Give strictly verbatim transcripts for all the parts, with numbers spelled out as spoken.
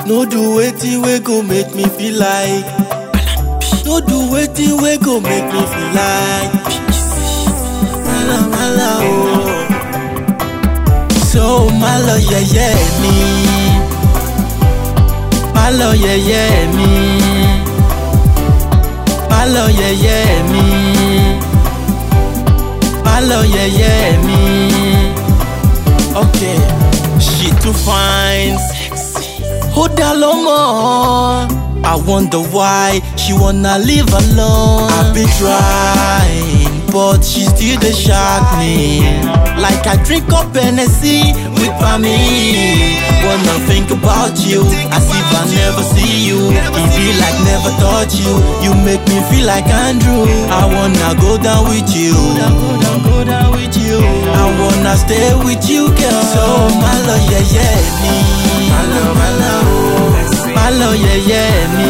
No do wetin wey go make me feel like. No do wetin wey go make me feel like. Malo, malo, oh. So malo, yeah, yeah, me. Malo, yeah, yeah, me. Malo, yeah, yeah, me. Malo, yeah, yeah, me. Okay, she too fine, sexy. Hold her more. I wonder why she wanna live alone. I've been trying, but she still dey shock me. Like I drink up Hennessy with me. Wanna think about you as if I never see you. It be like never thought you. You make me feel like Andrew. I wanna go down with you. Go down, go down with you. I wanna stay with you, girl. So malo, yeah, yeah, me. Malo, malo, malo, yeah, yeah, me.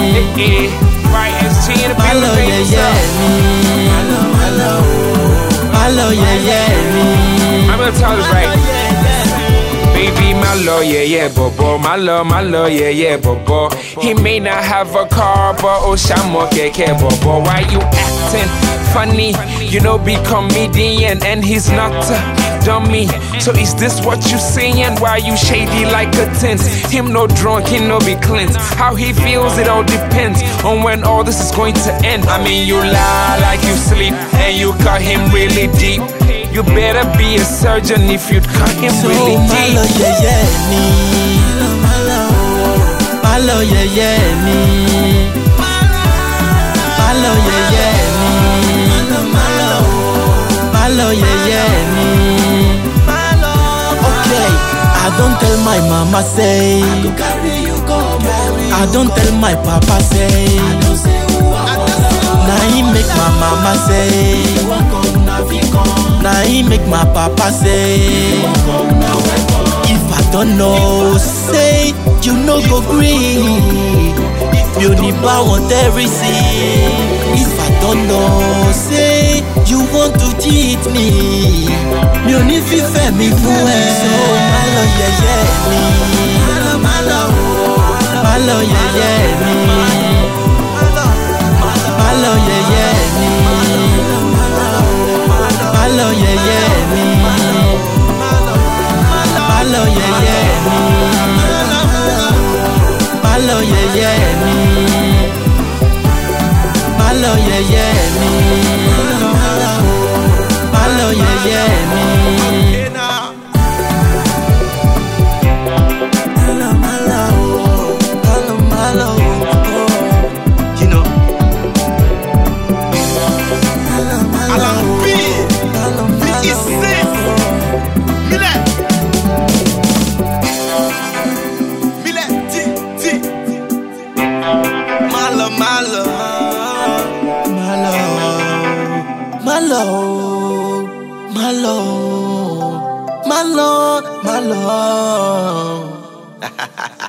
Malo, yeah, yeah, me. Malo, malo, malo, yeah, yeah, me. I'm gonna tell this right. Baby, my love, yeah, yeah, bobo. My love, my love, yeah, yeah, bobo. He may not have a car, but oh, shamo keke, bobo. Why you acting funny? You know, be comedian, and he's not a dummy. So is this what you saying? Why you shady like a tent? Him no drunk, he no be cleansed. How he feels, it all depends on when all this is going to end. I mean, you lie like you sleep, and you cut him really deep. You better be a surgeon if you'd cut him so really deep. Malo, yeah, yeah, me. Malo, malo, yeah, yeah, me. Malo, yeah, yeah, me. Malo, malo, yeah, yeah, me. Okay, I don't tell my mama say. I don't tell my papa say. Now he make my mama say. Now he make my papa say. If I don't know, say you no go green. You need power to receive. If I don't know, say you want to cheat me. You need to fair me for it. So malo, yeah, yeah, me. Malo, malo, malo, yeah, yeah, me. Malo, yeah, yeah, me. Malo, yeah, yeah, me. Malo, yeah, yeah, me. Malo, yeah, yeah, me. Malo, yeah, yeah, me. Malo, yeah, yeah, me. Malo, malo, malo, malo, you know. Malo, malo, malo, malo, malo, malo.